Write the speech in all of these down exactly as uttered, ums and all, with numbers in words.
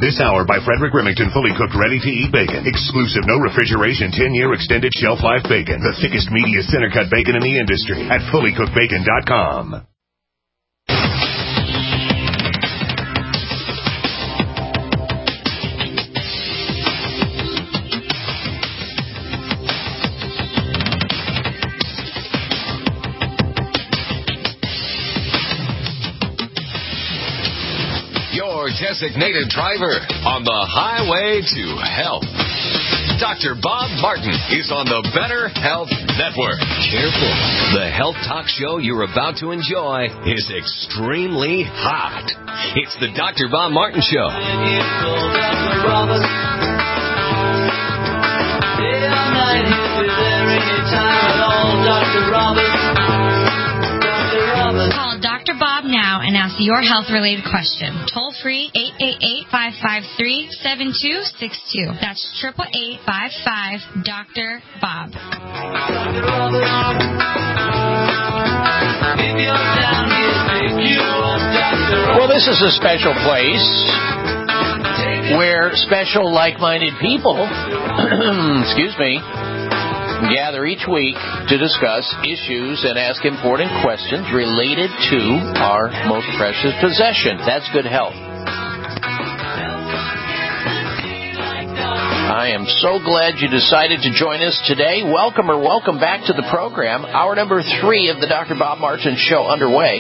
This hour by Frederick Remington, fully cooked, ready-to-eat bacon. Exclusive, no refrigeration, ten-year extended shelf life bacon. The thickest, meatiest center-cut bacon in the industry at fully cooked bacon dot com. Designated driver on the highway to health. Doctor Bob Martin is on the Better Health Network. Careful. The health talk show you're about to enjoy is extremely hot. It's the Doctor Bob Martin Show. Call Doctor Bob now and ask your health-related question. Toll free, eight eight eight, five five three, seven two six two. That's eight eight eight, five five, Doctor Bob. Well, this is a special place where special like-minded people, excuse me, gather each week to discuss issues and ask important questions related to our most precious possession. That's good health. I am so glad you decided to join us today. Welcome or welcome back to the program. Hour number three of the Doctor Bob Martin Show underway.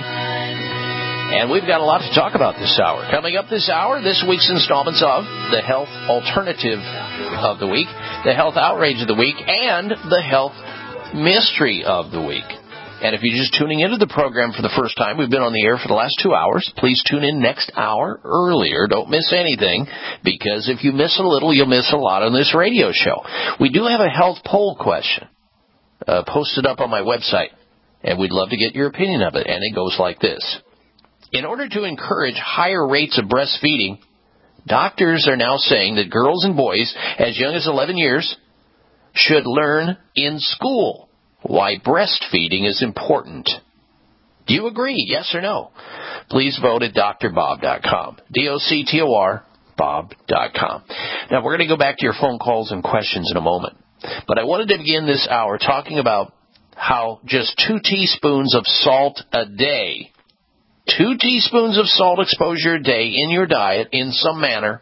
And we've got a lot to talk about this hour. Coming up this hour, this week's installments of the Health Alternative of the Week, the Health Outrage of the Week, and the Health Mystery of the Week. And if you're just tuning into the program for the first time, we've been on the air for the last two hours. Please tune in next hour earlier. Don't miss anything, because if you miss a little, you'll miss a lot on this radio show. We do have a health poll question uh, posted up on my website, and we'd love to get your opinion of it. And it goes like this. In order to encourage higher rates of breastfeeding, doctors are now saying that girls and boys as young as eleven years should learn in school why breastfeeding is important. Do you agree, yes or no? Please vote at D R bob dot com, D O C T O R, Bob dot com. Now, we're going to go back to your phone calls and questions in a moment. But I wanted to begin this hour talking about how just two teaspoons of salt a day Two teaspoons of salt exposure a day in your diet in some manner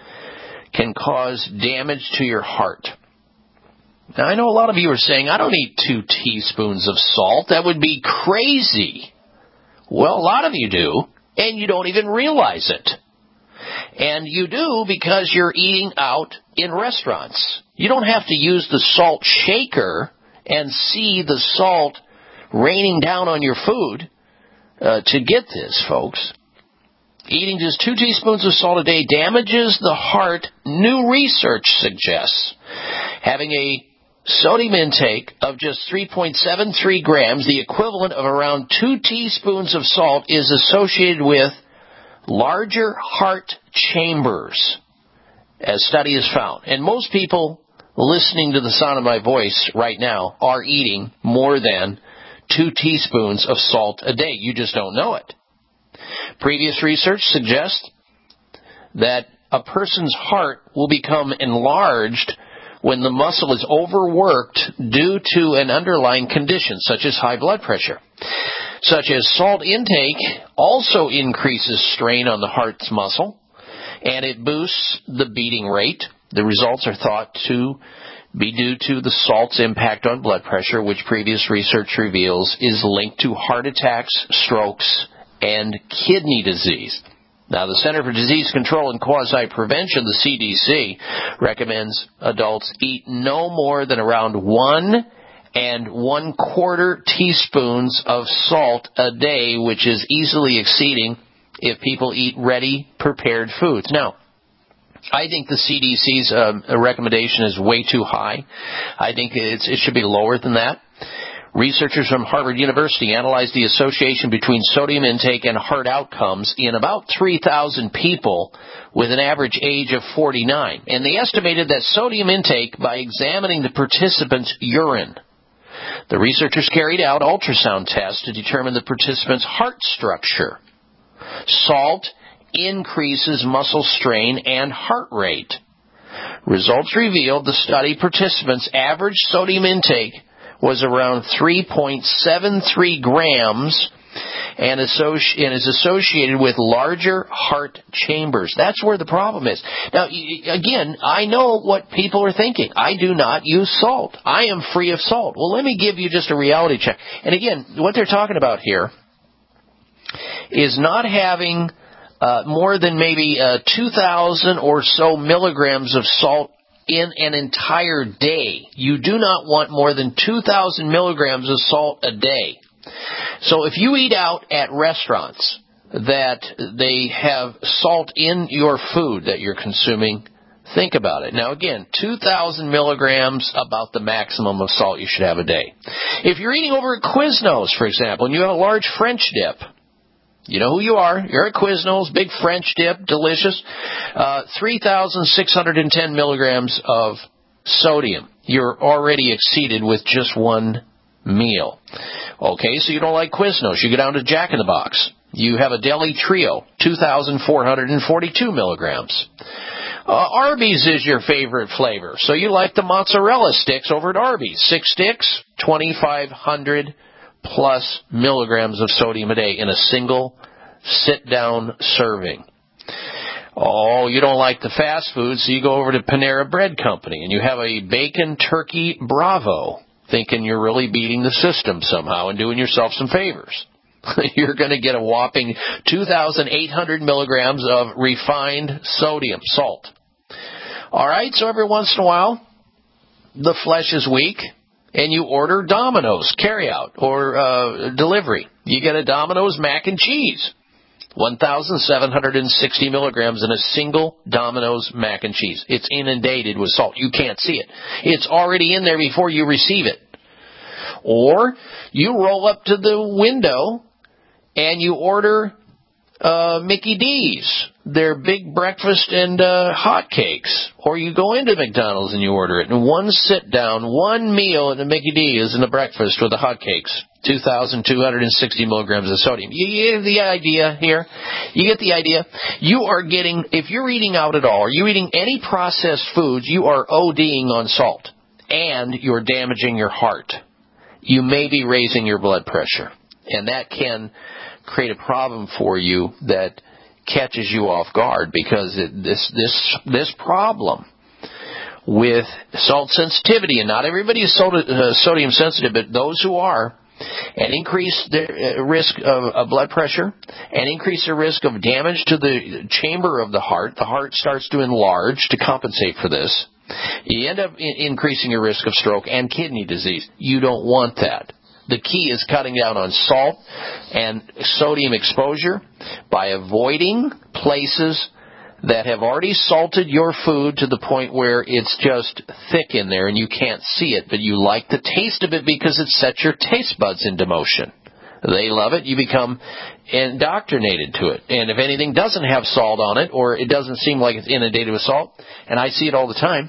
can cause damage to your heart. Now, I know a lot of you are saying, I don't eat two teaspoons of salt. That would be crazy. Well, a lot of you do, and you don't even realize it. And you do because you're eating out in restaurants. You don't have to use the salt shaker and see the salt raining down on your food. Uh, to get this, folks. Eating just two teaspoons of salt a day damages the heart, new research suggests. Having a sodium intake of just three point seven three grams, the equivalent of around two teaspoons of salt, is associated with larger heart chambers, as study has found. And most people listening to the sound of my voice right now are eating more than two teaspoons of salt a day. You just don't know it. Previous research suggests that a person's heart will become enlarged when the muscle is overworked due to an underlying condition, such as high blood pressure. Such as salt intake also increases strain on the heart's muscle, and it boosts the beating rate. The results are thought to be due to the salt's impact on blood pressure, which previous research reveals is linked to heart attacks, strokes, and kidney disease. Now, the Center for Disease Control and Quasi-Prevention, the C D C, recommends adults eat no more than around one and one quarter teaspoons of salt a day, which is easily exceeding if people eat ready, prepared foods. Now, I think the C D C's uh, recommendation is way too high. I think it's, it should be lower than that. Researchers from Harvard University analyzed the association between sodium intake and heart outcomes in about three thousand people with an average age of forty-nine. And they estimated that sodium intake by examining the participants' urine. The researchers carried out ultrasound tests to determine the participants' heart structure. Salt increases muscle strain and heart rate. Results revealed the study participants' average sodium intake was around three point seven three grams and, associ- and is associated with larger heart chambers. That's where the problem is. Now, again, I know what people are thinking. I do not use salt. I am free of salt. Well, let me give you just a reality check. And again, what they're talking about here is not having uh, more than maybe uh, two thousand or so milligrams of salt in an entire day. You do not want more than two thousand milligrams of salt a day. So if you eat out at restaurants that they have salt in your food that you're consuming, think about it. Now again, two thousand milligrams, about the maximum of salt you should have a day. If you're eating over at Quiznos, for example, and you have a large French dip, you know who you are. You're at Quiznos, big French dip, delicious. Uh, three thousand six hundred ten milligrams of sodium. You're already exceeded with just one meal. Okay, so you don't like Quiznos. You go down to Jack in the Box. You have a deli trio, two thousand four hundred forty-two milligrams. Uh, Arby's is your favorite flavor. So you like the mozzarella sticks over at Arby's. Six sticks, twenty-five hundred plus milligrams of sodium a day in a single sit-down serving. Oh, you don't like the fast food, so you go over to Panera Bread Company and you have a bacon turkey Bravo, thinking you're really beating the system somehow and doing yourself some favors. You're going to get a whopping two thousand eight hundred milligrams of refined sodium, salt. All right, so every once in a while, the flesh is weak, and you order Domino's carryout or uh, delivery. You get a Domino's mac and cheese, one thousand seven hundred sixty milligrams in a single Domino's mac and cheese. It's inundated with salt. You can't see it. It's already in there before you receive it. Or you roll up to the window and you order uh, Mickey D's, their big breakfast and uh, hotcakes. Or you go into McDonald's and you order it. And one sit down, one meal at the Mickey D is in the breakfast with the hotcakes. two thousand two hundred sixty milligrams of sodium. You, you get the idea here? You get the idea? You are getting, if you're eating out at all, or you're eating any processed foods, you are ODing on salt. And you're damaging your heart. You may be raising your blood pressure. And that can create a problem for you that catches you off guard, because it, this this this problem with salt sensitivity, and not everybody is uh, sodium sensitive, but those who are, and increase their risk of, of blood pressure, and increase their risk of damage to the chamber of the heart. The heart starts to enlarge to compensate for this. You end up in increasing your risk of stroke and kidney disease. You don't want that. The key is cutting down on salt and sodium exposure by avoiding places that have already salted your food to the point where it's just thick in there and you can't see it, but you like the taste of it because it sets your taste buds into motion. They love it. You become indoctrinated to it. And if anything doesn't have salt on it, or it doesn't seem like it's inundated with salt, and I see it all the time,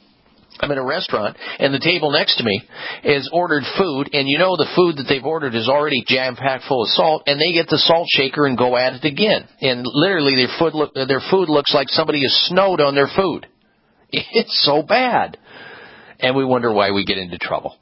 I'm in a restaurant, and the table next to me is ordered food, and you know the food that they've ordered is already jam-packed full of salt, and they get the salt shaker and go at it again. And literally their food, look, their food looks like somebody has snowed on their food. It's so bad. And we wonder why we get into trouble.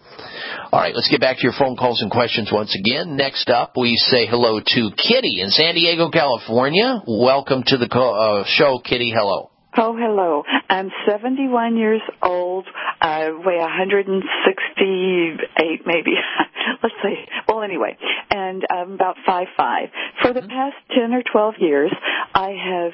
All right, let's get back to your phone calls and questions once again. Next up, we say hello to Kitty in San Diego, California. Welcome to the uh, show, Kitty. Hello. Oh, hello. I'm seventy-one years old. I weigh one hundred sixty-eight, maybe. Let's see. Well, anyway, and I'm about five foot five. For the past ten or twelve years, I have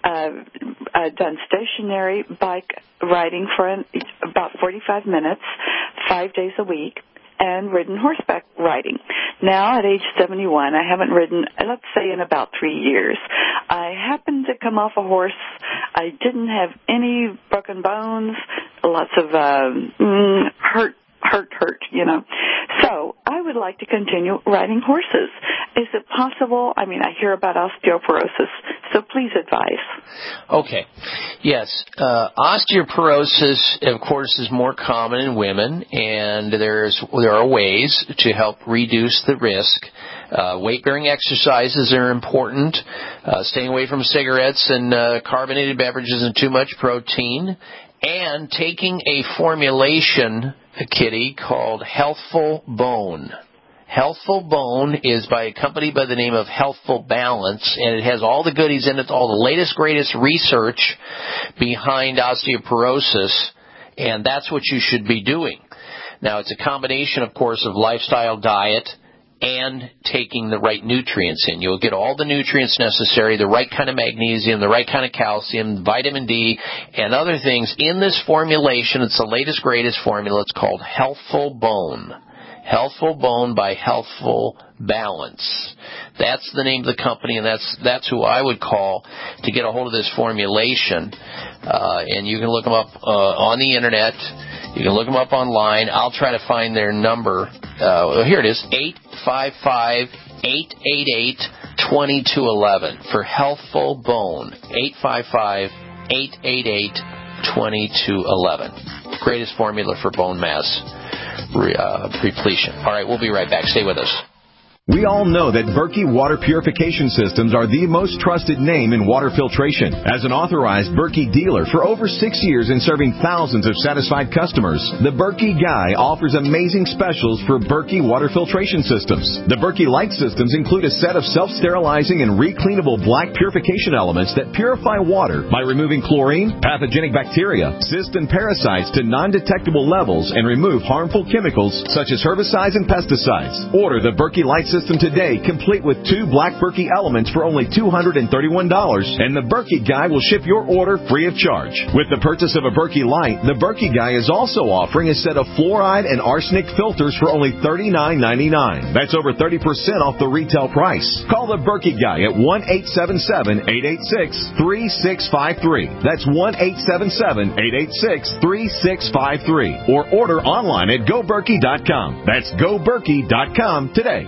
uh, uh, done stationary bike riding for an, about forty-five minutes, five days a week, and ridden horseback riding. Now, at age seventy-one, I haven't ridden, let's say, in about three years. I happened to come off a horse. I didn't have any broken bones, lots of uh, mm, hurt, hurt, hurt, you know. So I would like to continue riding horses. Is it possible? I mean, I hear about osteoporosis, so please advise. Okay. Yes. Uh, osteoporosis, of course, is more common in women, and there's there are ways to help reduce the risk Uh, weight-bearing exercises are important. Uh, staying away from cigarettes and uh, carbonated beverages and too much protein. And taking a formulation, Kitty, called Healthful Bone. Healthful Bone is by a company by the name of Healthful Balance, and it has all the goodies in it, all the latest, greatest research behind osteoporosis, and that's what you should be doing. Now, it's a combination, of course, of lifestyle, diet, and taking the right nutrients in. You'll get all the nutrients necessary, the right kind of magnesium, the right kind of calcium, vitamin D, and other things in this formulation. It's the latest, greatest formula. It's called Healthful Bone. Healthful Bone by Healthful Balance. That's the name of the company, and that's that's who I would call to get a hold of this formulation. Uh, and you can look them up uh, on the Internet. You can look them up online. I'll try to find their number. Uh, here it is, eight five five, eight eight eight, two two one one for Healthful Bone. eight five five, eight eight eight, two two one one. Greatest formula for bone mass re, uh, repletion. All right, we'll be right back. Stay with us. We all know that Berkey Water Purification Systems are the most trusted name in water filtration. As an authorized Berkey dealer for over six years and serving thousands of satisfied customers, the Berkey Guy offers amazing specials for Berkey Water Filtration Systems. The Berkey Light Systems include a set of self-sterilizing and recleanable black purification elements that purify water by removing chlorine, pathogenic bacteria, cysts, and parasites to non-detectable levels and remove harmful chemicals such as herbicides and pesticides. Order the Berkey Light System today, complete with two black Berkey elements for only two hundred thirty-one dollars, and the Berkey Guy will ship your order free of charge. With the purchase of a Berkey Light, the Berkey Guy is also offering a set of fluoride and arsenic filters for only thirty-nine ninety-nine. That's over thirty percent off the retail price. Call the Berkey Guy at one eight seven seven, eight eight six, three six five three. That's one eight seven seven, eight eight six, three six five three. Or order online at go berkey dot com. That's go berkey dot com today.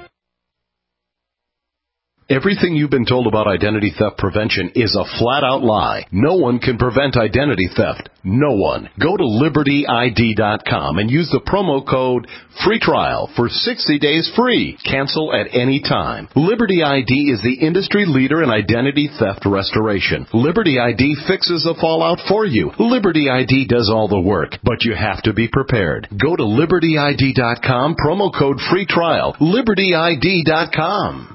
Everything you've been told about identity theft prevention is a flat-out lie. No one can prevent identity theft. No one. Go to liberty I D dot com and use the promo code FREE TRIAL for sixty days free. Cancel at any time. Liberty I D is the industry leader in identity theft restoration. Liberty I D fixes the fallout for you. Liberty I D does all the work, but you have to be prepared. Go to liberty I D dot com, promo code FREE TRIAL. liberty I D dot com.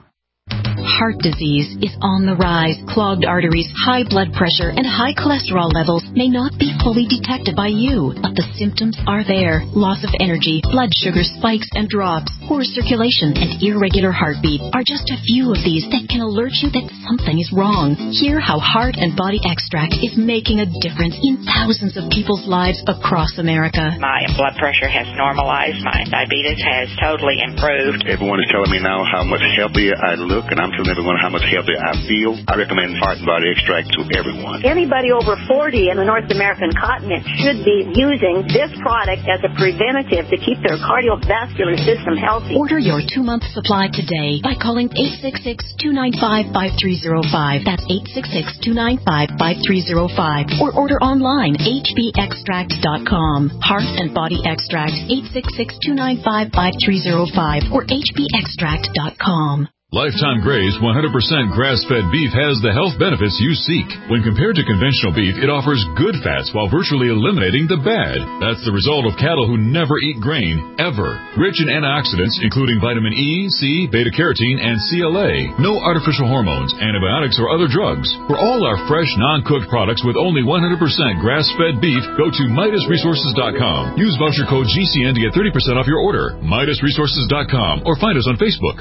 Heart disease is on the rise. Clogged arteries, high blood pressure, and high cholesterol levels may not be fully detected by you, but the symptoms are there. Loss of energy, blood sugar spikes and drops, poor circulation, and irregular heartbeat are just a few of these that can alert you that something is wrong. Hear how Heart and Body Extract is making a difference in thousands of people's lives across America. My blood pressure has normalized. My diabetes has totally improved. Everyone is telling me now how much healthier I look, and I'm telling everyone how much healthier I feel. I recommend Heart and Body Extract to everyone. Anybody over forty in the North American continent should be using this product as a preventative to keep their cardiovascular system healthy. Order your two-month supply today by calling eight six six, two nine five, five three zero five. That's eight six six, two nine five, five three zero five. Or order online, h b extract dot com. Heart and Body Extract, eight six six, two nine five, five three zero five or h b extract dot com. Lifetime Gray's one hundred percent grass-fed beef has the health benefits you seek. When compared to conventional beef, it offers good fats while virtually eliminating the bad. That's the result of cattle who never eat grain, ever. Rich in antioxidants, including vitamin E, C, beta-carotene, and C L A. No artificial hormones, antibiotics, or other drugs. For all our fresh, non-cooked products with only one hundred percent grass-fed beef, go to Midas Resources dot com. Use voucher code G C N to get thirty percent off your order. Midas Resources dot com or find us on Facebook.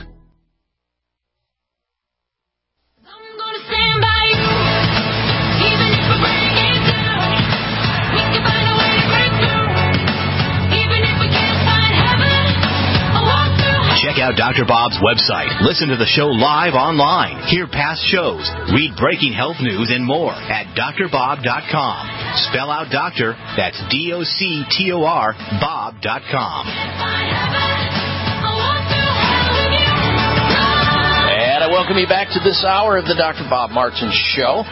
Check out Doctor Bob's website. Listen to the show live online. Hear past shows. Read breaking health news and more at dr bob dot com. Spell out doctor. That's D O C T O R Bob dot com. And I welcome you back to this hour of the Doctor Bob Martin Show.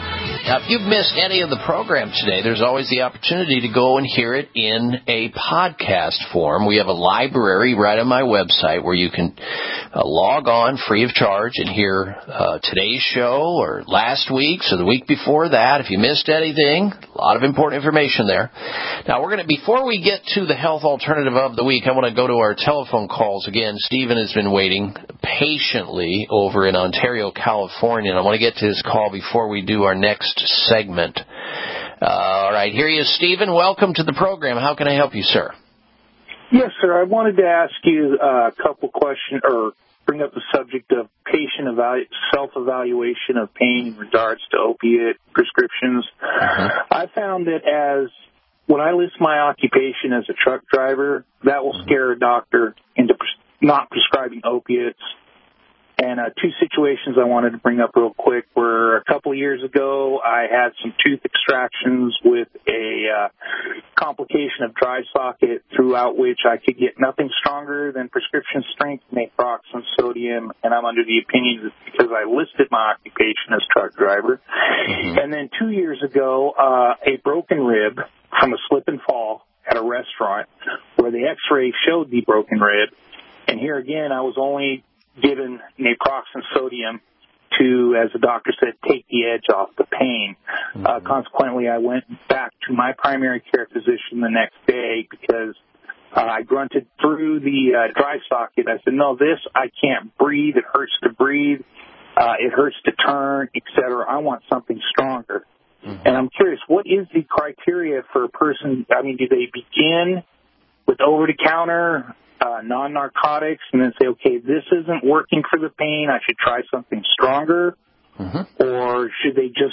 Now, if you've missed any of the program today, there's always the opportunity to go and hear it in a podcast form. We have a library right on my website where you can uh, log on free of charge and hear uh, today's show or last week's or the week before that. If you missed anything, a lot of important information there. Now, we're going to, before we get to the health alternative of the week, I want to go to our telephone calls again. Stephen has been waiting patiently over in Ontario, California, and I want to get to his call before we do our next segment. Uh, all right, here he is, Stephen. Welcome to the program. How can I help you, sir? Yes, sir. I wanted to ask you uh, a couple questions, or bring up the subject of patient evalu- self-evaluation of pain in regards to opiate prescriptions. Uh-huh. I found that as when I list my occupation as a truck driver, that will scare a doctor into pres- not prescribing opiates. And uh, two situations I wanted to bring up real quick were a couple of years ago, I had some tooth extractions with a uh, complication of dry socket, throughout which I could get nothing stronger than prescription strength naproxen sodium, and I'm under the opinion that because I listed my occupation as truck driver. Mm-hmm. And then two years ago, uh, a broken rib from a slip and fall at a restaurant where the x-ray showed the broken rib. And here again, I was only given naproxen sodium to, as the doctor said, take the edge off the pain. Mm-hmm. Uh, consequently, I went back to my primary care physician the next day because uh, I grunted through the uh, dry socket. I said, no, this, I can't breathe. It hurts to breathe. Uh, it hurts to turn, et cetera. I want something stronger. Mm-hmm. And I'm curious, what is the criteria for a person? I mean, do they begin with over-the-counter Uh, non-narcotics, and then say, okay, this isn't working for the pain, I should try something stronger? Mm-hmm. Or should they just,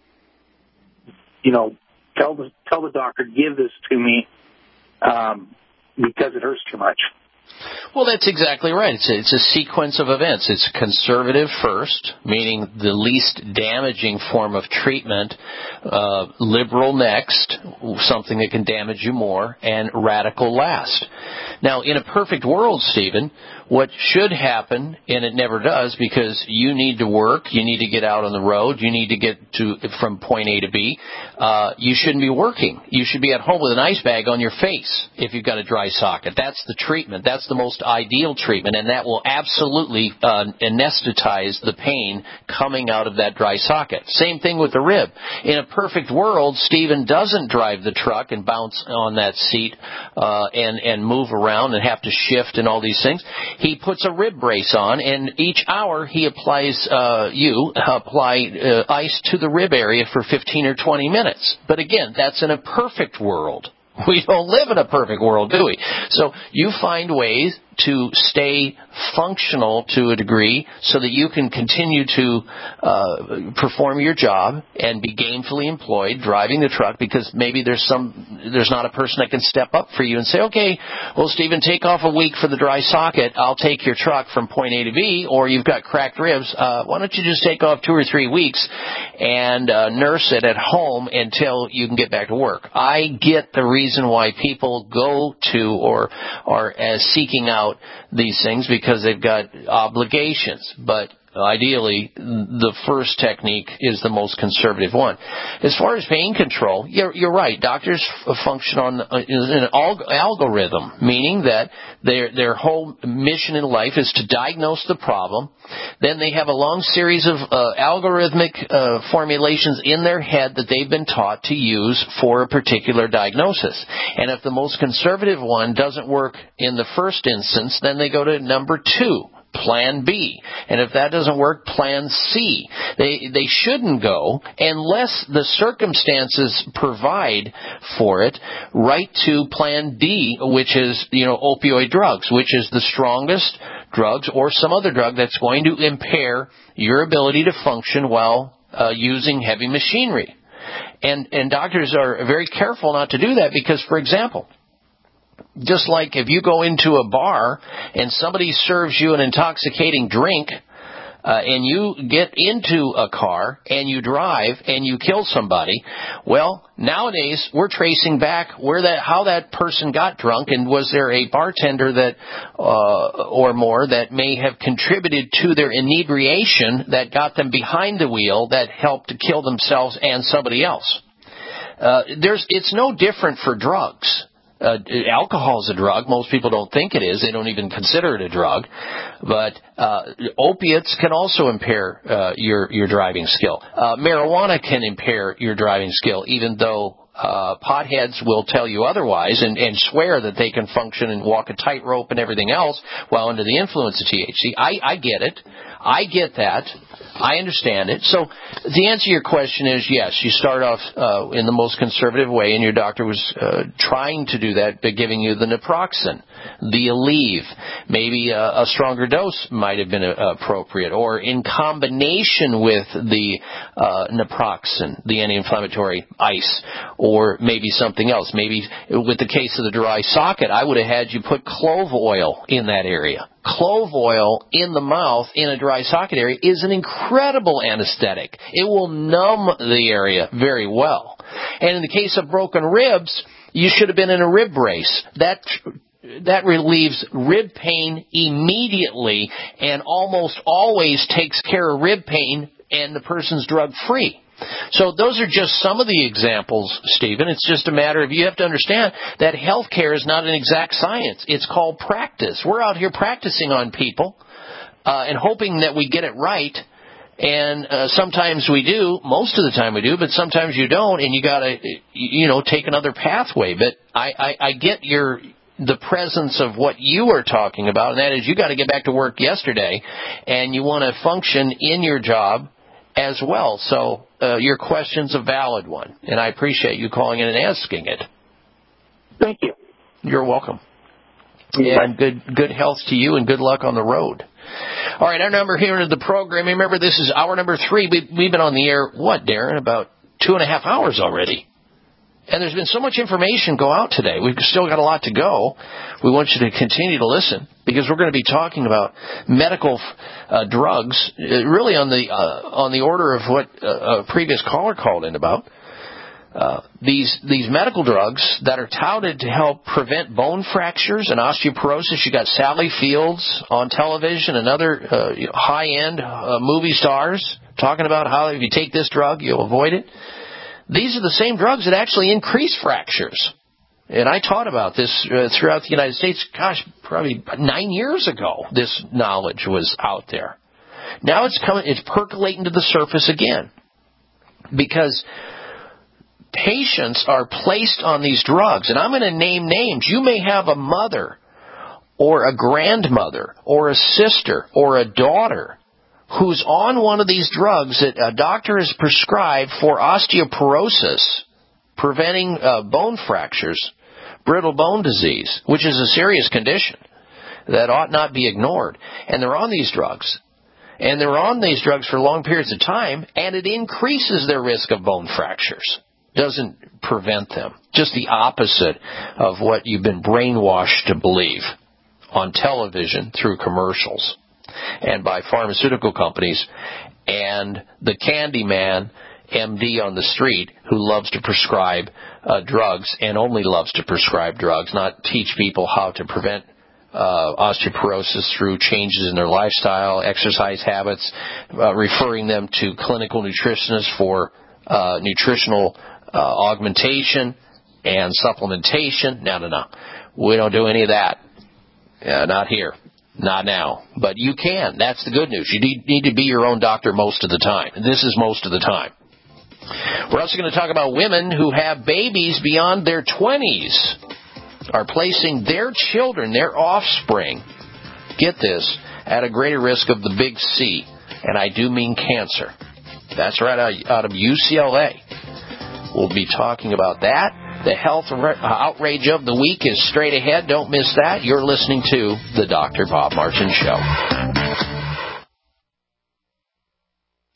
you know, tell the tell the doctor, give this to me um, because it hurts too much? Well, that's exactly right. It's a, it's a sequence of events. It's conservative first, meaning the least damaging form of treatment, uh, liberal next, something that can damage you more, and radical last. Now, in a perfect world, Stephen, what should happen, and it never does, because you need to work, you need to get out on the road, you need to get to from point A to B, uh, you shouldn't be working. You should be at home with an ice bag on your face if you've got a dry socket. That's the treatment. That's the most ideal treatment, and that will absolutely uh, anesthetize the pain coming out of that dry socket. Same thing with the rib. In a perfect world, Stephen doesn't drive the truck and bounce on that seat uh, and, and move around and have to shift and all these things. He puts a rib brace on, and each hour he applies, uh, you apply uh, ice to the rib area for fifteen or twenty minutes. But again, that's in a perfect world. We don't live in a perfect world, do we? So you find ways to stay functional to a degree so that you can continue to uh, perform your job and be gainfully employed driving the truck, because maybe there's some there's not a person that can step up for you and say, okay, well, Stephen, take off a week for the dry socket. I'll take your truck from point A to B, or you've got cracked ribs. Uh, why don't you just take off two or three weeks and uh, nurse it at home until you can get back to work? I get the reason why people go to or are uh, seeking out these things, because they've got obligations, but ideally the first technique is the most conservative one. As far as pain control, you're, you're right. Doctors function on an algorithm, meaning that their their whole mission in life is to diagnose the problem. Then they have a long series of uh, algorithmic uh, formulations in their head that they've been taught to use for a particular diagnosis. And if the most conservative one doesn't work in the first instance, then they go to number two, Plan B. And if that doesn't work, Plan C. They they shouldn't go unless the circumstances provide for it, right to Plan D, which is, you know, opioid drugs, which is the strongest drugs, or some other drug that's going to impair your ability to function while uh, using heavy machinery. And and doctors are very careful not to do that because, for example, just like if you go into a bar and somebody serves you an intoxicating drink, uh, and you get into a car and you drive and you kill somebody, well, nowadays we're tracing back where that, how that person got drunk, and was there a bartender that, uh, or more that may have contributed to their inebriation that got them behind the wheel that helped to kill themselves and somebody else. Uh, there's, it's no different for drugs. Uh, alcohol is a drug. Most people don't think it is. They don't even consider it a drug. But uh, opiates can also impair uh, your your driving skill. Uh, marijuana can impair your driving skill, even though uh, potheads will tell you otherwise and, and swear that they can function and walk a tightrope and everything else while under the influence of T H C. I, I get it. I get that. I understand it. So the answer to your question is yes, you start off uh, in the most conservative way, and your doctor was uh, trying to do that by giving you the naproxen, the Aleve. Maybe a, a stronger dose might have been uh, appropriate, or in combination with the uh, naproxen, the anti-inflammatory ice, or maybe something else. Maybe with the case of the dry socket, I would have had you put clove oil in that area. Clove oil in the mouth in a dry socket area is an incredible anesthetic. It will numb the area very well. And in the case of broken ribs, you should have been in a rib brace. That that relieves rib pain immediately and almost always takes care of rib pain, and the person's drug-free. So those are just some of the examples, Stephen. It's just a matter of, you have to understand that healthcare is not an exact science. It's called practice. We're out here practicing on people uh, and hoping that we get it right. And uh, sometimes we do, most of the time we do, but sometimes you don't, and you got to, you know, take another pathway. But I, I, I get your the presence of what you are talking about, and that is you got to get back to work yesterday, and you want to function in your job as well. So uh, your question's a valid one, and I appreciate you calling in and asking it. Thank you. You're welcome. Yeah. And good good health to you, and good luck on the road. All right, our number here in the program, remember this is hour number three. We, we've been on the air, what, Darren, about two and a half hours already. And there's been so much information go out today. We've still got a lot to go. We want you to continue to listen, because we're going to be talking about medical uh, drugs, really on the uh, on the order of what uh, a previous caller called in about. Uh, these these medical drugs that are touted to help prevent bone fractures and osteoporosis. You got Sally Fields on television and other uh, high-end uh, movie stars talking about how if you take this drug, you'll avoid it. These are the same drugs that actually increase fractures. And I taught about this uh, throughout the United States, gosh, probably nine years ago, this knowledge was out there. Now it's coming, it's percolating to the surface again. Because patients are placed on these drugs, and I'm going to name names. You may have a mother or a grandmother or a sister or a daughter who's on one of these drugs that a doctor has prescribed for osteoporosis, preventing uh, bone fractures, brittle bone disease, which is a serious condition that ought not be ignored. And they're on these drugs. And they're on these drugs for long periods of time, and it increases their risk of bone fractures. Doesn't prevent them. Just the opposite of what you've been brainwashed to believe on television through commercials and by pharmaceutical companies and the candy man M D on the street who loves to prescribe uh, drugs and only loves to prescribe drugs, not teach people how to prevent uh, osteoporosis through changes in their lifestyle, exercise habits, uh, referring them to clinical nutritionists for uh, nutritional uh, augmentation and supplementation. No, no, no. We don't do any of that. Uh, not here. Not now. But you can. That's the good news. You need, need to be your own doctor most of the time. This is most of the time. We're also going to talk about women who have babies beyond their twenties, are placing their children, their offspring, get this, at a greater risk of the big C. And I do mean cancer. That's right out of U C L A. We'll be talking about that. The health outrage of the week is straight ahead. Don't miss that. You're listening to The Doctor Bob Martin Show.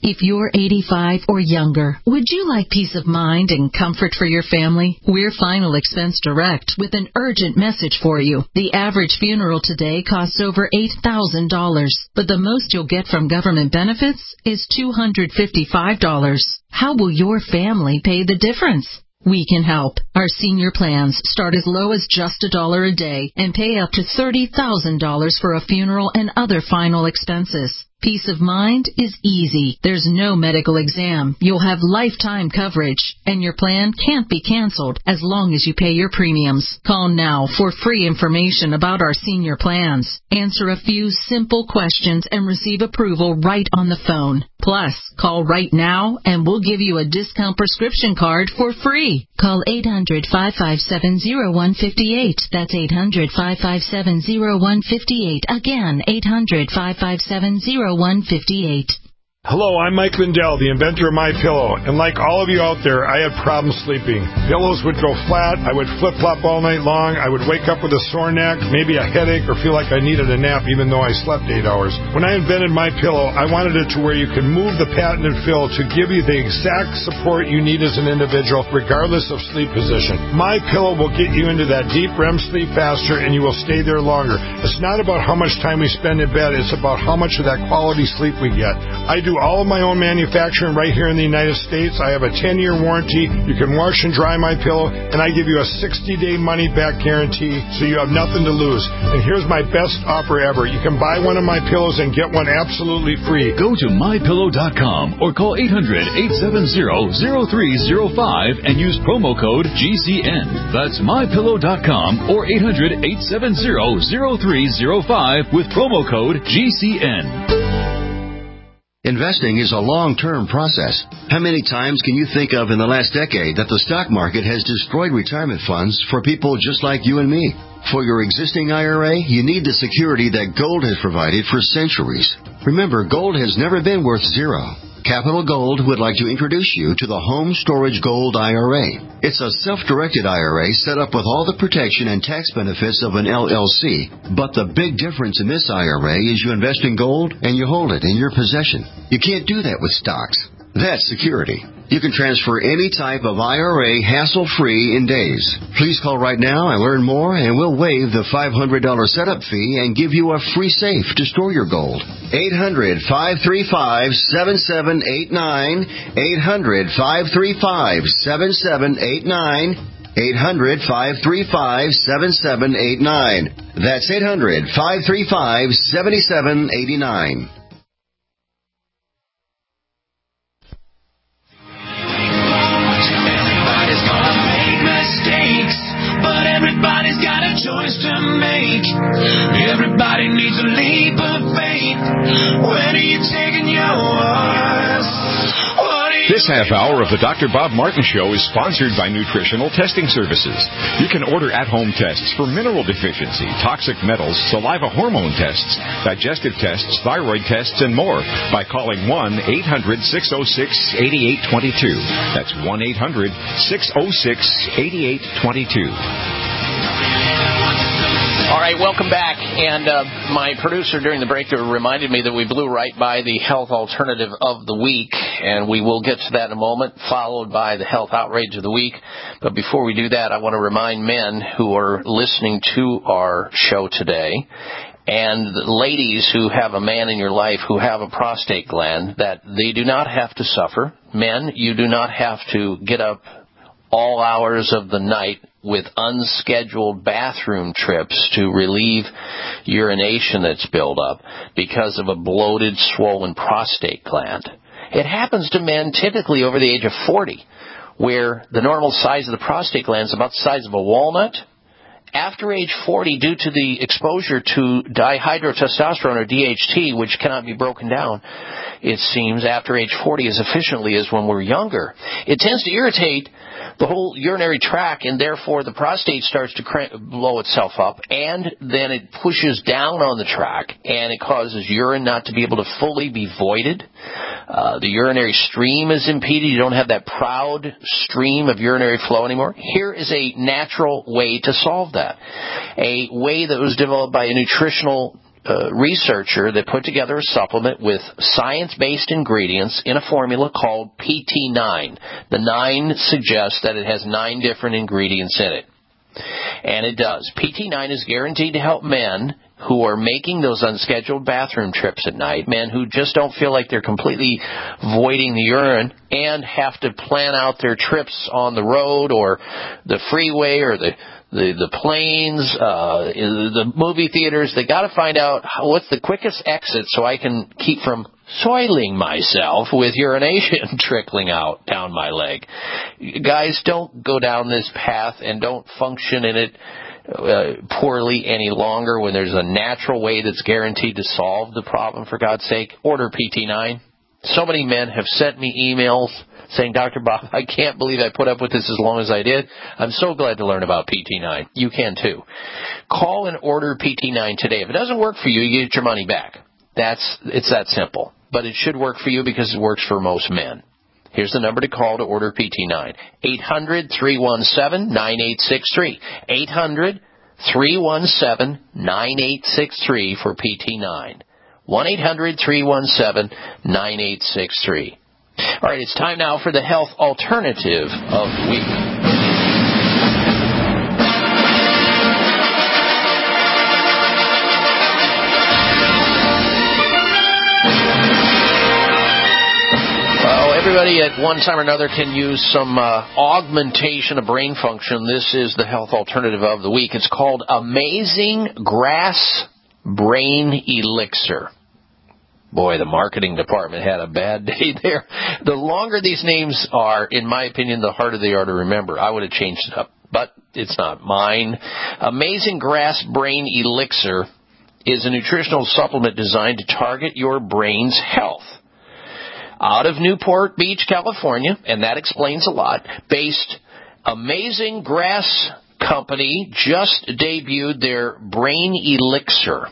If you're eighty-five or younger, would you like peace of mind and comfort for your family? We're Final Expense Direct with an urgent message for you. The average funeral today costs over eight thousand dollars, but the most you'll get from government benefits is two hundred fifty-five dollars. How will your family pay the difference? We can help. Our senior plans start as low as just a dollar a day and pay up to thirty thousand dollars for a funeral and other final expenses. Peace of mind is easy. There's no medical exam. You'll have lifetime coverage, and your plan can't be canceled as long as you pay your premiums. Call now for free information about our senior plans. Answer a few simple questions and receive approval right on the phone. Plus, call right now and we'll give you a discount prescription card for free. Call eight hundred, five five seven, zero one five eight. That's eight hundred, five five seven, zero one five eight. Again, eight hundred, five five seven, zero one five eight. Hello, I'm Mike Lindell, the inventor of MyPillow, and like all of you out there, I had problems sleeping. Pillows would go flat, I would flip-flop all night long, I would wake up with a sore neck, maybe a headache, or feel like I needed a nap even though I slept eight hours. When I invented MyPillow, I wanted it to where you can move the patented fill to give you the exact support you need as an individual, regardless of sleep position. MyPillow will get you into that deep R E M sleep faster, and you will stay there longer. It's not about how much time we spend in bed, it's about how much of that quality sleep we get. I do all of my own manufacturing right here in the United States. I have a ten-year warranty. You can wash and dry my pillow, and I give you a sixty-day money-back guarantee, so you have nothing to lose. And here's my best offer ever. You can buy one of my pillows and get one absolutely free. Go to my pillow dot com or call eight hundred, eight seven zero, zero three zero five and use promo code G C N. That's my pillow dot com or eight hundred, eight seven zero, zero three zero five with promo code G C N. Investing is a long-term process. How many times can you think of in the last decade that the stock market has destroyed retirement funds for people just like you and me? For your existing I R A, you need the security that gold has provided for centuries. Remember, gold has never been worth zero. Capital Gold would like to introduce you to the Home Storage Gold I R A. It's a self-directed I R A set up with all the protection and tax benefits of an L L C. But the big difference in this I R A is you invest in gold and you hold it in your possession. You can't do that with stocks. That's security. You can transfer any type of I R A hassle-free in days. Please call right now and learn more, and we'll waive the five hundred dollars setup fee and give you a free safe to store your gold. eight hundred, five three five, seven seven eight nine. eight hundred, five three five, seven seven eight nine. eight hundred, five three five, seven seven eight nine. That's eight hundred, five three five, seven seven eight nine. But everybody's got a choice to make. Everybody needs a leap of faith. When are you taking yours? This half hour of the Doctor Bob Martin Show is sponsored by Nutritional Testing Services. You can order at-home tests for mineral deficiency, toxic metals, saliva hormone tests, digestive tests, thyroid tests, and more by calling one eight hundred, six oh six, eight eight two two. That's one eight hundred, six oh six, eight eight two two. All right, welcome back. And uh, my producer during the break reminded me that we blew right by the health alternative of the week, and we will get to that in a moment, followed by the health outrage of the week. But before we do that, I want to remind men who are listening to our show today, and ladies who have a man in your life who have a prostate gland, that they do not have to suffer. Men, you do not have to get up all hours of the night with unscheduled bathroom trips to relieve urination that's built up because of a bloated, swollen prostate gland. It happens to men typically over the age of forty, where the normal size of the prostate gland is about the size of a walnut. After age forty, due to the exposure to dihydrotestosterone or D H T, which cannot be broken down, it seems, after age forty as efficiently as when we're younger, it tends to irritate the whole urinary tract, and therefore the prostate starts to crank, blow itself up, and then it pushes down on the tract, and it causes urine not to be able to fully be voided. Uh, the urinary stream is impeded. You don't have that proud stream of urinary flow anymore. Here is a natural way to solve that, a way that was developed by a nutritional uh, researcher that put together a supplement with science-based ingredients in a formula called P T nine. The nine suggests that it has nine different ingredients in it. And it does. P T nine is guaranteed to help men who are making those unscheduled bathroom trips at night, men who just don't feel like they're completely voiding the urine and have to plan out their trips on the road or the freeway or the the, the planes, uh, the movie theaters. They got to find out how, what's the quickest exit so I can keep from soiling myself with urination trickling out down my leg. Guys, don't go down this path and don't function in it Uh, poorly any longer when there's a natural way that's guaranteed to solve the problem, for God's sake. Order P T nine. So many men have sent me emails saying, Doctor Bob, I can't believe I put up with this as long as I did. I'm so glad to learn about P T nine. You can too. Call and order P T nine today. If it doesn't work for you, you get your money back. That's It's that simple. But it should work for you because it works for most men. Here's the number to call to order P T nine. eight hundred, three one seven, nine eight six three. eight hundred, three one seven, nine eight six three for P T nine. one eight hundred, three one seven, nine eight six three. All right, it's time now for the health alternative of the week. Everybody at one time or another can use some uh, augmentation of brain function. This is the health alternative of the week. It's called Amazing Grass Brain Elixir. Boy, the marketing department had a bad day there. The longer these names are, in my opinion, the harder they are to remember. I would have changed it up, but it's not mine. Amazing Grass Brain Elixir is a nutritional supplement designed to target your brain's health. Out of Newport Beach, California, and that explains a lot, based Amazing Grass Company just debuted their Brain Elixir.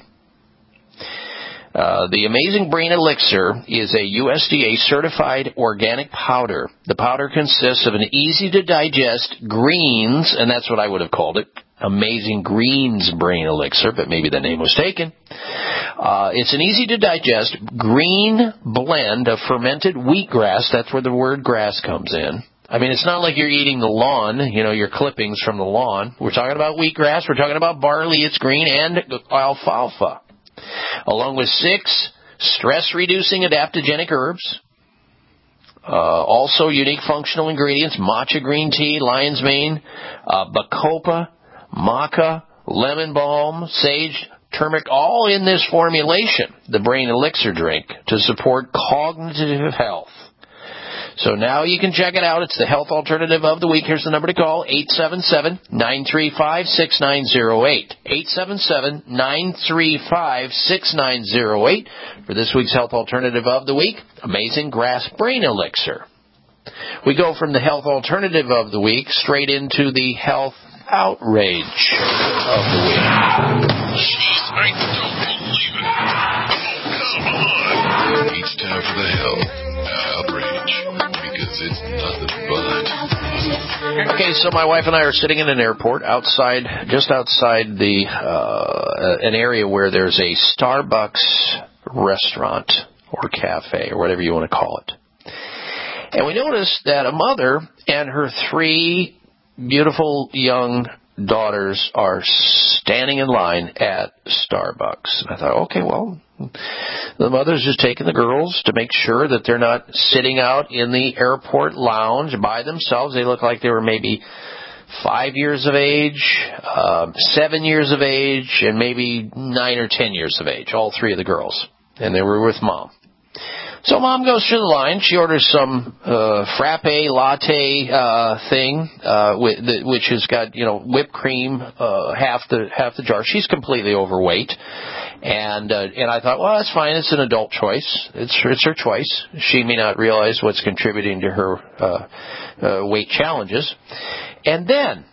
Uh, the Amazing Brain Elixir is a U S D A-certified organic powder. The powder consists of an easy-to-digest greens, and that's what I would have called it, Amazing Greens Brain Elixir, but maybe the name was taken. Uh, it's an easy-to-digest green blend of fermented wheatgrass. That's where the word grass comes in. I mean, it's not like you're eating the lawn, you know, your clippings from the lawn. We're talking about wheatgrass. We're talking about barley. It's green, and alfalfa, along with six stress-reducing adaptogenic herbs. Uh, also unique functional ingredients, matcha green tea, lion's mane, uh, bacopa, maca, lemon balm, sage, turmeric, all in this formulation, the Brain Elixir drink, to support cognitive health. So now you can check it out. It's the health alternative of the week. Here's the number to call, eight seven seven, nine three five, six nine zero eight. eight seven seven, nine three five, six nine zero eight for this week's health alternative of the week, Amazing Grass Brain Elixir. We go from the health alternative of the week straight into the health outrage of the week. Jeez, I don't believe it. Oh, come on. It's time for the health outrage, because it's nothing but. Okay, so my wife and I are sitting in an airport outside, just outside the uh, an area where there's a Starbucks restaurant or cafe or whatever you want to call it. And we noticed that a mother and her three beautiful young daughters are standing in line at Starbucks. I thought, okay, well, the mother's just taking the girls to make sure that they're not sitting out in the airport lounge by themselves. They look like they were maybe five years of age, um, seven years of age, and maybe nine or ten years of age, all three of the girls. And they were with Mom. So Mom goes through the line. She orders some uh, frappe latte uh, thing, uh, with the, which has got, you know, whipped cream, uh, half the half the jar. She's completely overweight, and uh, and I thought, well, that's fine. It's an adult choice. It's it's her choice. She may not realize what's contributing to her uh, uh, weight challenges. And then,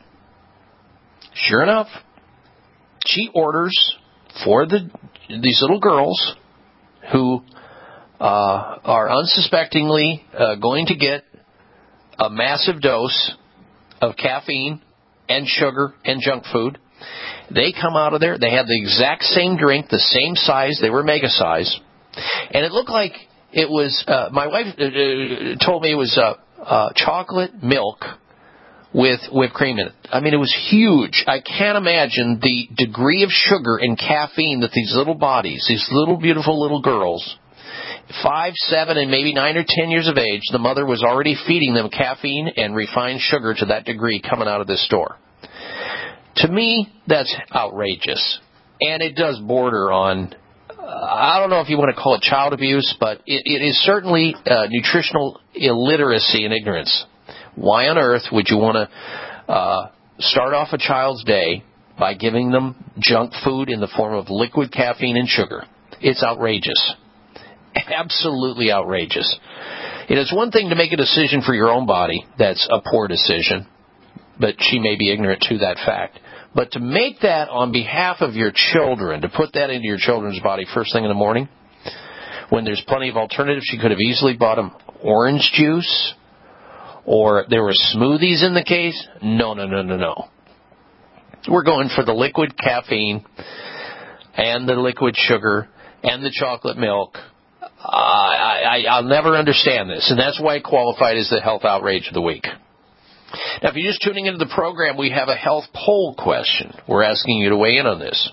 sure enough, she orders for the these little girls who Uh, are unsuspectingly uh, going to get a massive dose of caffeine and sugar and junk food They come out of there. They had the exact same drink, the same size. They were mega size. And it looked like it was, uh, my wife uh, told me it was uh, uh, chocolate milk with whipped cream in it. I mean, it was huge. I can't imagine the degree of sugar and caffeine that these little bodies, these little beautiful little girls, five, seven, and maybe nine or ten years of age, the mother was already feeding them caffeine and refined sugar to that degree coming out of this store. To me, that's outrageous. And it does border on, uh, I don't know if you want to call it child abuse, but it, it is certainly uh, nutritional illiteracy and ignorance. Why on earth would you want to uh, start off a child's day by giving them junk food in the form of liquid caffeine and sugar? It's outrageous. Absolutely outrageous. It is one thing to make a decision for your own body. That's a poor decision. But she may be ignorant to that fact. But to make that on behalf of your children, to put that into your children's body first thing in the morning, when there's plenty of alternatives, she could have easily bought them orange juice, or there were smoothies in the case. No, no, no, no, no. We're going for the liquid caffeine and the liquid sugar and the chocolate milk. Uh, I, I, I'll never understand this, and that's why it qualified as the health outrage of the week. Now, if you're just tuning into the program, we have a health poll question. We're asking you to weigh in on this.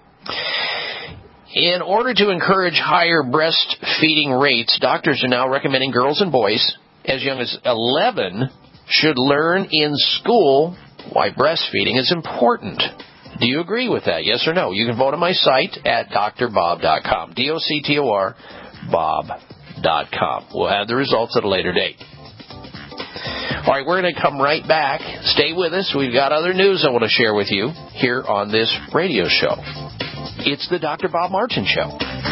In order to encourage higher breastfeeding rates, doctors are now recommending girls and boys as young as eleven should learn in school why breastfeeding is important. Do you agree with that? Yes or no? You can vote on my site at D R bob dot com. D O C T O R, Bob dot com. We'll have the results at a later date. All right, we're going to come right back. Stay with us. We've got other news I want to share with you here on this radio show. It's the Doctor Bob Martin Show.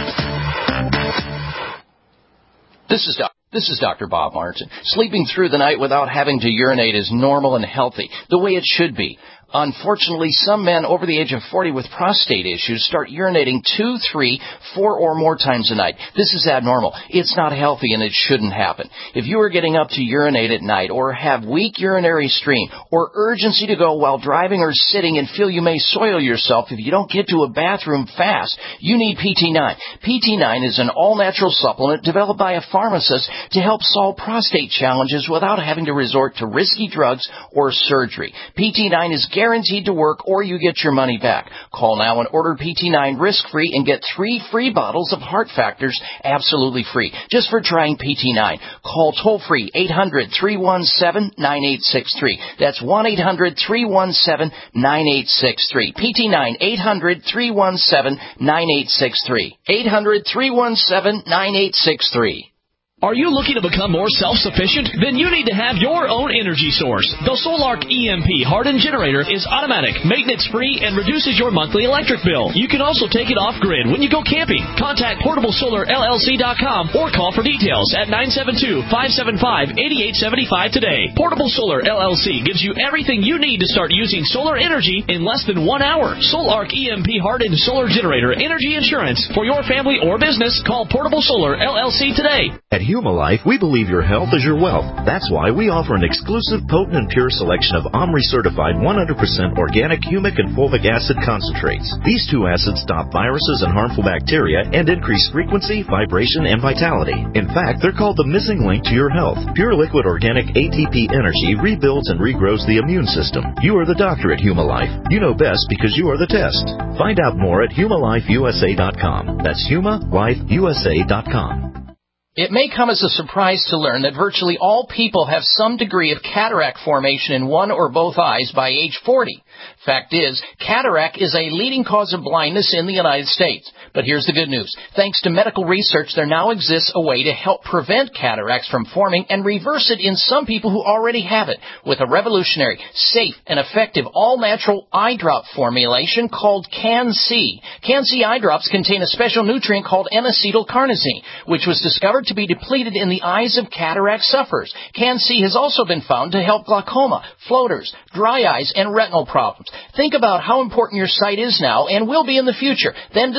This is Doctor This is Doctor Bob Martin. Sleeping through the night without having to urinate is normal and healthy, the way it should be. Unfortunately, some men over the age of forty with prostate issues start urinating two, three, four or more times a night. This is abnormal. It's not healthy and it shouldn't happen. If you are getting up to urinate at night or have weak urinary stream or urgency to go while driving or sitting and feel you may soil yourself if you don't get to a bathroom fast, you need P T nine. P T nine is an all-natural supplement developed by a pharmacist to help solve prostate challenges without having to resort to risky drugs or surgery. P T nine is guaranteed to work or you get your money back. Call now and order P T nine risk-free and get three free bottles of Heart Factors absolutely free just for trying P T nine. Call toll-free eight hundred, three one seven, nine eight six three. That's one eight hundred, three one seven, nine eight six three. P T nine, eight hundred, three one seven, nine eight six three. eight hundred, three one seven, nine eight six three. Are you looking to become more self-sufficient? Then you need to have your own energy source. The Solark E M P hardened generator is automatic, maintenance-free, and reduces your monthly electric bill. You can also take it off-grid when you go camping. Contact portable solar L L C dot com or call for details at nine seven two, five seven five, eight eight seven five today. Portable Solar L L C gives you everything you need to start using solar energy in less than one hour. Solark E M P hardened solar generator energy insurance for your family or business. Call Portable Solar L L C today. At Humalife, we believe your health is your wealth. That's why we offer an exclusive, potent, and pure selection of OMRI-certified one hundred percent organic humic and fulvic acid concentrates. These two acids stop viruses and harmful bacteria and increase frequency, vibration, and vitality. In fact, they're called the missing link to your health. Pure liquid organic A T P energy rebuilds and regrows the immune system. You are the doctor at Humalife. You know best because you are the test. Find out more at Humalife U S A dot com. That's Huma Life U S A dot com. It may come as a surprise to learn that virtually all people have some degree of cataract formation in one or both eyes by age forty. Fact is, cataract is a leading cause of blindness in the United States. But here's the good news. Thanks to medical research, there now exists a way to help prevent cataracts from forming and reverse it in some people who already have it with a revolutionary, safe, and effective all-natural eye drop formulation called Can-C. Can-C eye drops contain a special nutrient called N-acetylcarnosine, which was discovered to be depleted in the eyes of cataract sufferers. Can-C has also been found to help glaucoma, floaters, dry eyes, and retinal problems. Think about how important your sight is now and will be in the future. Then decide to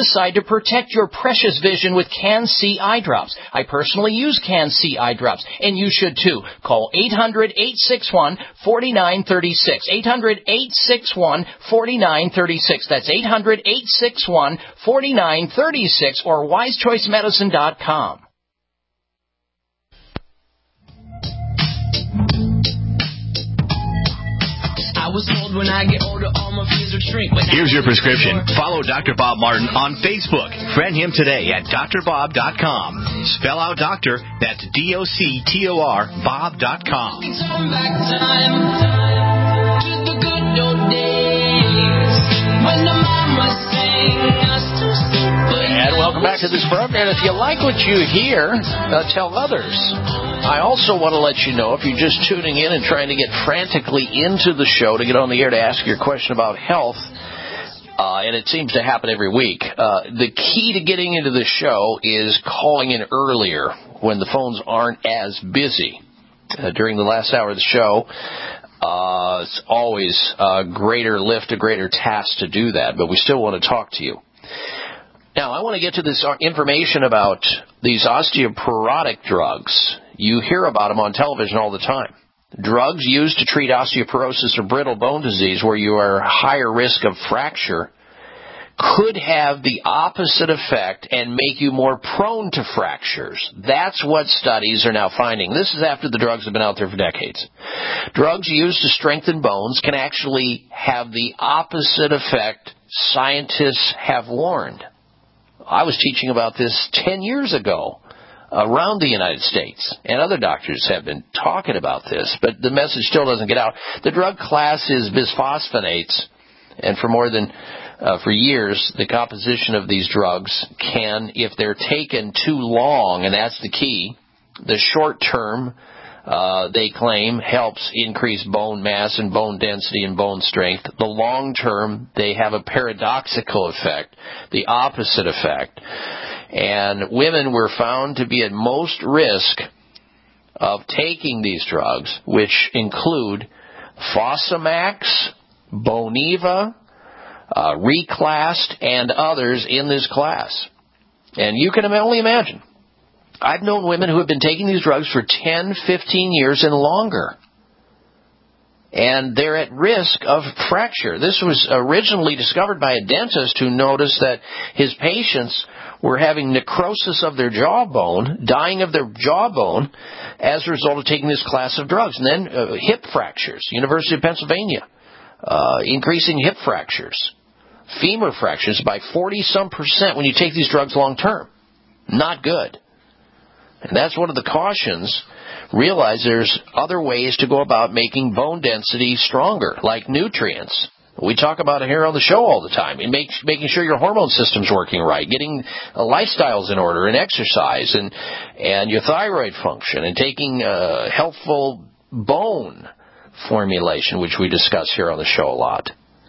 to protect your precious vision with Can-C eye drops. I personally use Can-C eye drops, and you should too. Call eight hundred, eight six one, four nine three six. eight hundred, eight six one, four nine three six. That's eight hundred, eight six one, four nine three six or wise choice medicine dot com. I was told when I get older, all my fears would shrink. Here's your prescription. Follow Doctor Bob Martin on Facebook. Friend him today at D R bob dot com. Spell out doctor, that's D O C T O R, Bob dot com. Turn back time to the good old days when the mama sang us to sleep. And welcome back to this program. If you like what you hear, uh, tell others. I also want to let you know, if you're just tuning in and trying to get frantically into the show to get on the air to ask your question about health, uh, and it seems to happen every week, uh, the key to getting into the show is calling in earlier when the phones aren't as busy. Uh, during the last hour of the show, uh, it's always a greater lift, a greater task to do that, but we still want to talk to you. Now, I want to get to this information about these osteoporotic drugs. You hear about them on television all the time. Drugs used to treat osteoporosis or brittle bone disease, where you are at higher risk of fracture, could have the opposite effect and make you more prone to fractures. That's what studies are now finding. This is after the drugs have been out there for decades. Drugs used to strengthen bones can actually have the opposite effect scientists have warned. I was teaching about this ten years ago around the United States, and other doctors have been talking about this, but the message still doesn't get out. The drug class is bisphosphonates, and for more than, uh, for years, the composition of these drugs can, if they're taken too long, and that's the key, the short term, uh, they claim, helps increase bone mass and bone density and bone strength. The long term, they have a paradoxical effect, the opposite effect. And women were found to be at most risk of taking these drugs, which include Fosamax, Boniva, uh, Reclast, and others in this class. And you can only imagine. I've known women who have been taking these drugs for ten, fifteen years and longer. And they're at risk of fracture. This was originally discovered by a dentist who noticed that his patients were having necrosis of their jawbone, dying of their jawbone, as a result of taking this class of drugs. And then uh, hip fractures, University of Pennsylvania, uh, increasing hip fractures, femur fractures by forty-some percent when you take these drugs long term. Not good. And that's one of the cautions. Realize there's other ways to go about making bone density stronger, like nutrients. We talk about it here on the show all the time. And make, making sure your hormone system's working right, getting uh, lifestyles in order, and exercise, and and your thyroid function, and taking uh, healthful bone formulation, which we discuss here on the show a lot.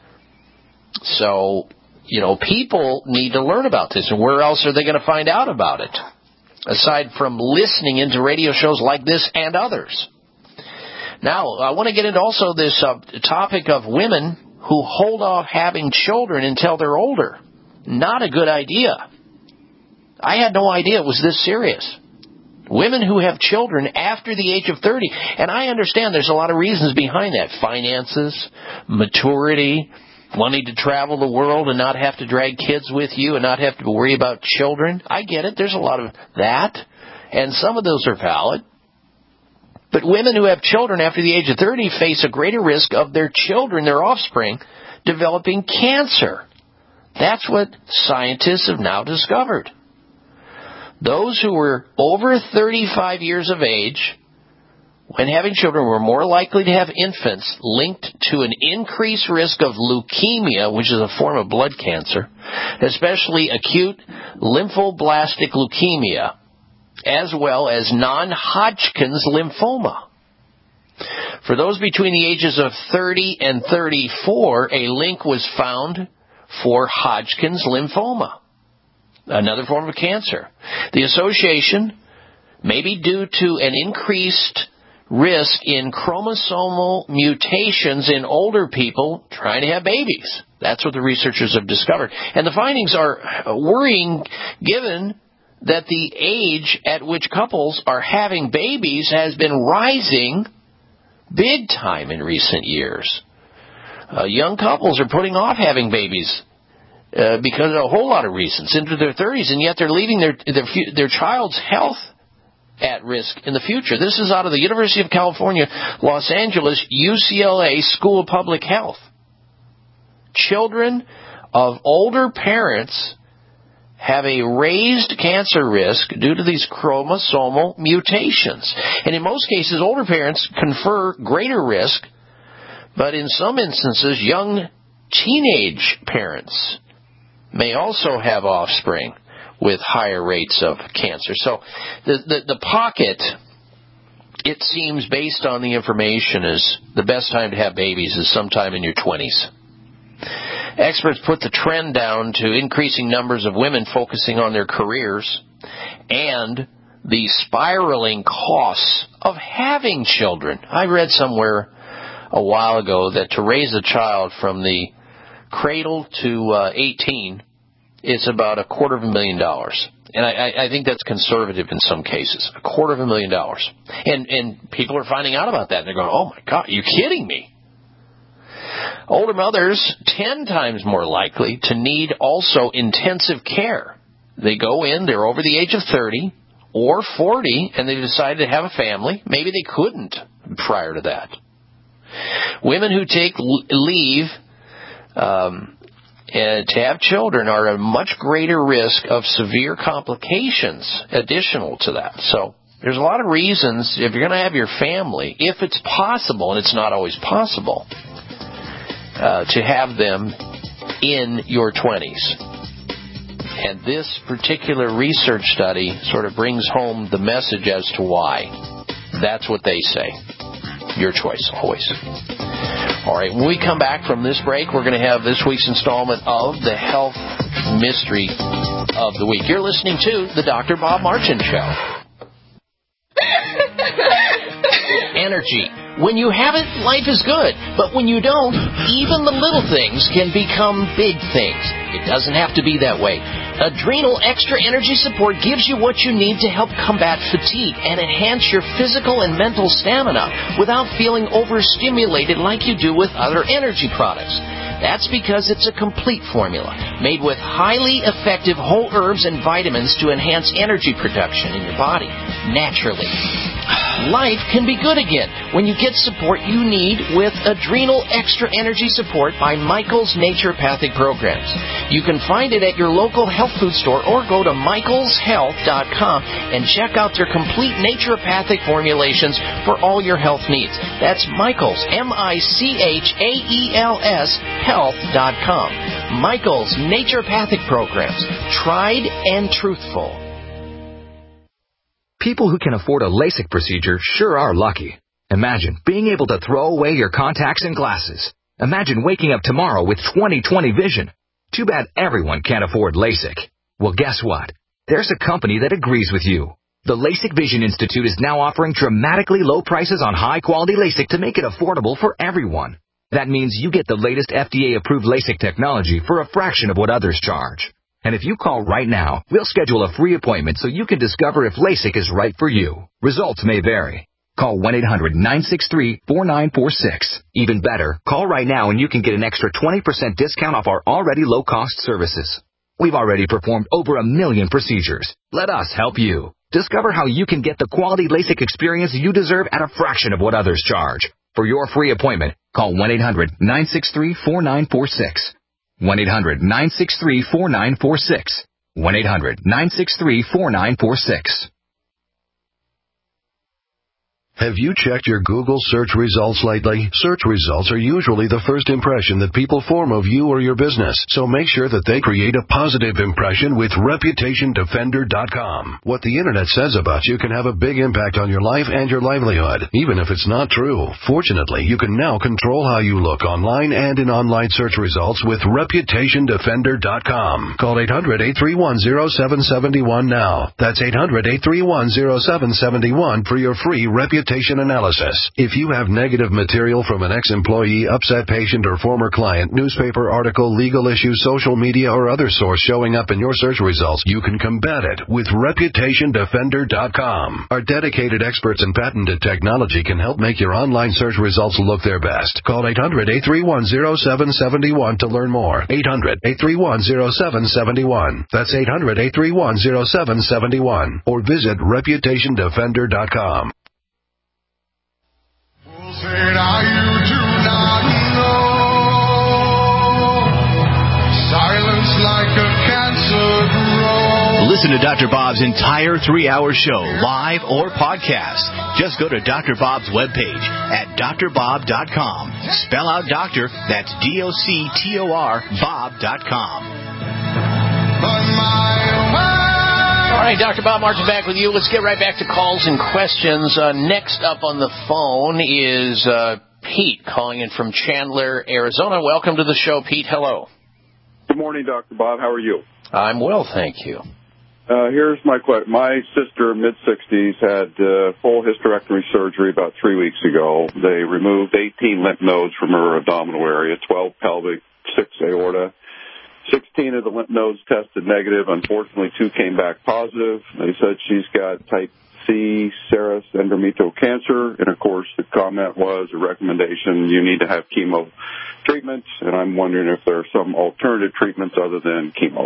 So, you know, people need to learn about this, and where else are they going to find out about it? Aside from listening into radio shows like this and others. Now, I want to get into also this uh, topic of women who hold off having children until they're older. Not a good idea. I had no idea it was this serious. Women who have children after the age of thirty, and I understand there's a lot of reasons behind that. Finances, maturity, wanting to travel the world and not have to drag kids with you and not have to worry about children. I get it. There's a lot of that. And some of those are valid. But women who have children after the age of thirty face a greater risk of their children, their offspring, developing cancer. That's what scientists have now discovered. Those who were over thirty-five years of age when having children were more likely to have infants linked to an increased risk of leukemia, which is a form of blood cancer, especially acute lymphoblastic leukemia, as well as non-Hodgkin's lymphoma. For those between the ages of thirty and thirty-four, a link was found for Hodgkin's lymphoma, another form of cancer. The association may be due to an increased risk in chromosomal mutations in older people trying to have babies. That's what the researchers have discovered. And the findings are worrying given that the age at which couples are having babies has been rising big time in recent years. Uh, young couples are putting off having babies uh, because of a whole lot of reasons into their thirties, and yet they're leaving their, their their child's health at risk in the future. This is out of the University of California, Los Angeles, U C L A School of Public Health. Children of older parents have a raised cancer risk due to these chromosomal mutations. And in most cases, older parents confer greater risk, but in some instances, young teenage parents may also have offspring with higher rates of cancer. So the, the, the pocket, it seems, based on the information, is the best time to have babies is sometime in your twenties. Experts put the trend down to increasing numbers of women focusing on their careers and the spiraling costs of having children. I read somewhere a while ago that to raise a child from the cradle to uh, eighteen is about a quarter of a million dollars. And I, I think that's conservative in some cases, a quarter of a million dollars. And, and people are finding out about that, and they're going, oh, my God, are you kidding me? Older mothers, ten times more likely to need also intensive care. They go in, they're over the age of thirty or forty, and they decide to have a family. Maybe they couldn't prior to that. Women who take leave um, uh, to have children are at a much greater risk of severe complications additional to that. So there's a lot of reasons, if you're going to have your family, if it's possible, and it's not always possible, Uh, to have them in your twenties. And this particular research study sort of brings home the message as to why. That's what they say. Your choice, always. All right, when we come back from this break, we're going to have this week's installment of the Health Mystery of the Week. You're listening to the Doctor Bob Martin Show. Energy. When you have it, life is good. But when you don't, even the little things can become big things. It doesn't have to be that way. Adrenal Extra Energy Support gives you what you need to help combat fatigue and enhance your physical and mental stamina without feeling overstimulated like you do with other energy products. That's because it's a complete formula made with highly effective whole herbs and vitamins to enhance energy production in your body naturally. Life can be good again when you get support you need with Adrenal Extra Energy Support by Michael's Naturopathic Programs. You can find it at your local health food store or go to michaels health dot com and check out their complete naturopathic formulations for all your health needs. That's Michaels, M I C H A E L S, health dot com. Michael's Naturopathic Programs. Tried and truthful. People who can afford a LASIK procedure sure are lucky. Imagine being able to throw away your contacts and glasses. Imagine waking up tomorrow with twenty twenty vision. Too bad everyone can't afford LASIK. Well, guess what? There's a company that agrees with you. The LASIK Vision Institute is now offering dramatically low prices on high-quality LASIK to make it affordable for everyone. That means you get the latest F D A-approved LASIK technology for a fraction of what others charge. And if you call right now, we'll schedule a free appointment so you can discover if LASIK is right for you. Results may vary. Call one eight hundred nine six three four nine four six. Even better, call right now and you can get an extra twenty percent discount off our already low-cost services. We've already performed over a million procedures. Let us help you. Discover how you can get the quality LASIK experience you deserve at a fraction of what others charge. For your free appointment, call one eight hundred nine six three four nine four six. one eight hundred nine six three four nine four six. one eight hundred nine six three four nine four six. Have you checked your Google search results lately? Search results are usually the first impression that people form of you or your business, so make sure that they create a positive impression with reputation defender dot com. What the Internet says about you can have a big impact on your life and your livelihood, even if it's not true. Fortunately, you can now control how you look online and in online search results with reputation defender dot com. Call eight hundred eight three one zero seven seven one now. That's eight hundred eight three one zero seven seven one for your free Reputation reputation analysis. If you have negative material from an ex-employee, upset patient, or former client, newspaper article, legal issue, social media, or other source showing up in your search results, you can combat it with reputation defender dot com. Our dedicated experts in patented technology can help make your online search results look their best. Call eight hundred, eight three one, zero seven seven one to learn more. eight hundred, eight three one, zero seven seven one. That's eight hundred, eight three one, zero seven seven one. Or visit reputation defender dot com. Listen to Doctor Bob's entire three-hour show, live or podcast. Just go to Doctor Bob's webpage at D R bob dot com. Spell out doctor, that's D O C T O R, Bob dot com. All right, Doctor Bob Martin back with you. Let's get right back to calls and questions. Uh, next up on the phone is uh, Pete calling in from Chandler, Arizona. Welcome to the show, Pete. Hello. Good morning, Doctor Bob. How are you? I'm well, thank you. Uh, here's my question. My sister, mid-sixties, had uh, full hysterectomy surgery about three weeks ago. They removed eighteen lymph nodes from her abdominal area, twelve pelvic, six aorta. sixteen of the lymph nodes tested negative. Unfortunately, two came back positive. They said she's got type C serous endometrial cancer. And, of course, the comment was a recommendation, you need to have chemo treatment. And I'm wondering if there are some alternative treatments other than chemo.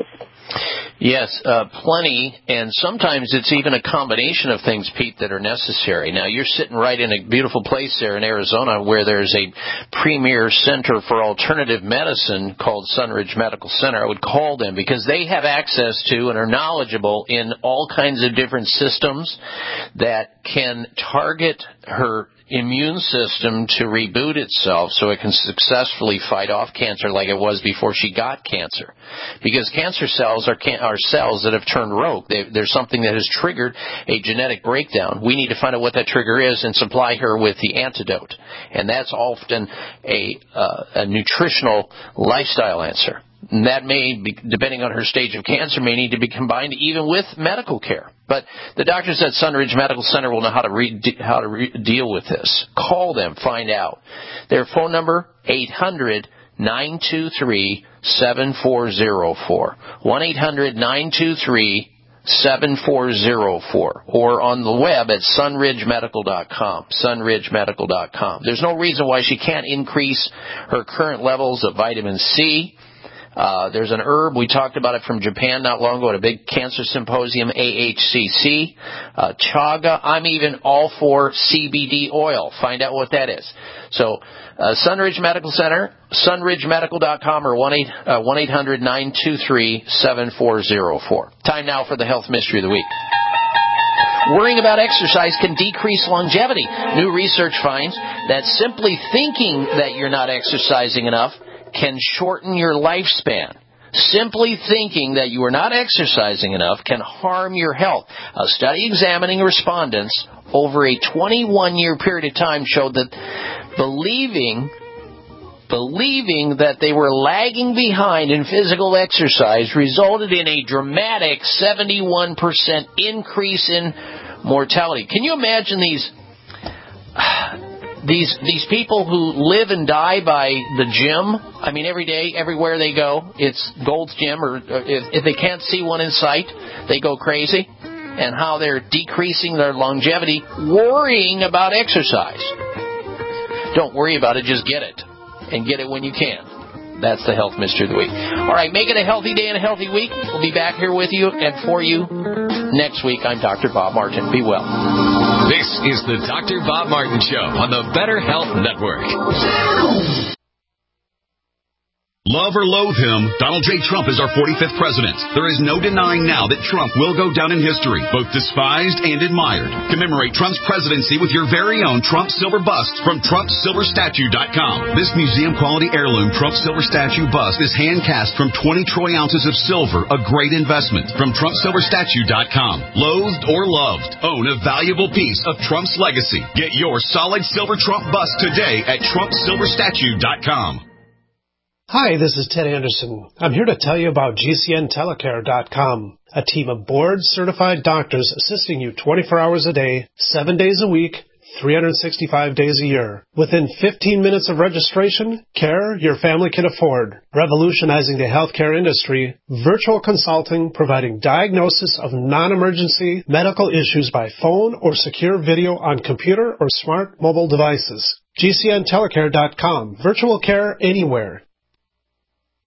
Yes, uh, plenty, and sometimes it's even a combination of things, Pete, that are necessary. Now, you're sitting right in a beautiful place there in Arizona where there's a premier center for alternative medicine called Sunridge Medical Center. I would call them because they have access to and are knowledgeable in all kinds of different systems that can target her immune system to reboot itself so it can successfully fight off cancer like it was before she got cancer. Because cancer cells are, can- are cells that have turned rogue. They, there's something that has triggered a genetic breakdown. We need to find out what that trigger is and supply her with the antidote. And that's often a, uh, a nutritional lifestyle answer. And that may, be, depending on her stage of cancer, may need to be combined even with medical care. But the doctors at Sunridge Medical Center will know how to re- how to re- deal with this. Call them, find out. Their phone number, eight hundred, nine two three, seven four zero four. one eight hundred, nine two three, seven four zero four. Or on the web at sunridge medical dot com. sunridge medical dot com. There's no reason why she can't increase her current levels of vitamin C. Uh, there's an herb, we talked about it from Japan not long ago at a big cancer symposium, A H C C, uh, chaga. I'm even all for C B D oil. Find out what that is. So, uh, Sunridge Medical Center, sunridge medical dot com or one eight hundred, nine two three, seven four zero four. Time now for the Health Mystery of the Week. Worrying about exercise can decrease longevity. New research finds that simply thinking that you're not exercising enough can shorten your lifespan. Simply thinking that you are not exercising enough can harm your health. A study examining respondents over a twenty-one year period of time showed that believing believing that they were lagging behind in physical exercise resulted in a dramatic seventy-one percent increase in mortality. Can you imagine these These these people who live and die by the gym? I mean, every day, everywhere they go, it's Gold's Gym, or if, if they can't see one in sight, they go crazy. And how they're decreasing their longevity, worrying about exercise. Don't worry about it, just get it. And get it when you can. That's the Health Mystery of the Week. All right, make it a healthy day and a healthy week. We'll be back here with you and for you next week. I'm Doctor Bob Martin. Be well. This is the Doctor Bob Martin Show on the Better Health Network. Love or loathe him, Donald J. Trump is our forty-fifth president. There is no denying now that Trump will go down in history, both despised and admired. Commemorate Trump's presidency with your very own Trump Silver bust from Trump Silver Statue dot com. This museum-quality heirloom Trump Silver Statue bust is hand-cast from twenty troy ounces of silver, a great investment. From Trump Silver Statue dot com. Loathed or loved, own a valuable piece of Trump's legacy. Get your solid silver Trump bust today at Trump Silver Statue dot com. Hi, this is Ted Anderson. I'm here to tell you about G C N telecare dot com, a team of board-certified doctors assisting you twenty-four hours a day, seven days a week, three hundred sixty-five days a year. Within fifteen minutes of registration, care your family can afford. Revolutionizing the healthcare industry, virtual consulting providing diagnosis of non-emergency medical issues by phone or secure video on computer or smart mobile devices. G C N telecare dot com. Virtual care anywhere.